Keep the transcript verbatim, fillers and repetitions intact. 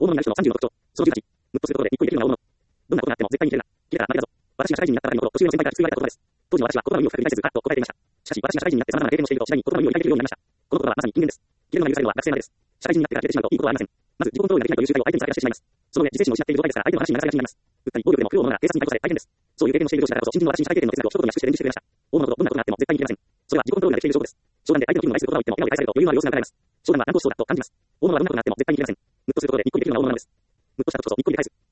大物になる人のさんじゅうの特徴。そのじゅうはち。ムッとすることでにっこりできるのが大物。どんなことがあっても絶対に切れるな。切れたら負けだぞ。私が社会人になったばかりの頃、年上の先輩からきつく言われた言葉です。当時の私は言葉の意味を深く理解せず、あっと答えていました。しかし、私が社会人になって様々な経験をしていると、次第に言葉の意味を理解できるようになりました。この言葉はまさに金言です。切れるのが許されるのは学生までです。社会人になってから切れてしまうといいことはありません。まず、自己コントロールができないという習慣を相手にさらけ出してしまいます。その上、自制心を失っている状態ですから、相手の話に流されがちになります。うっかり暴力でも不要なものが警察に逮捕され大変です。そういう経験をしている同士だからこそ、新人の私に社会経験の手伝いを一言に安くして伝授してくれました。大物のこと、どんなことがあっても絶対に切れません。それは自己コントロールができている証拠です。商談で相手の気分を害する言葉を言っても、笑顔で返されると余裕のある様子が伺えます。商談は暗号思想だと感じます。大物はどんなことがあっても絶対に切れません。ムッとすることでにっこりできるのが大物なのです。ムッとした時こそにっこりで返す。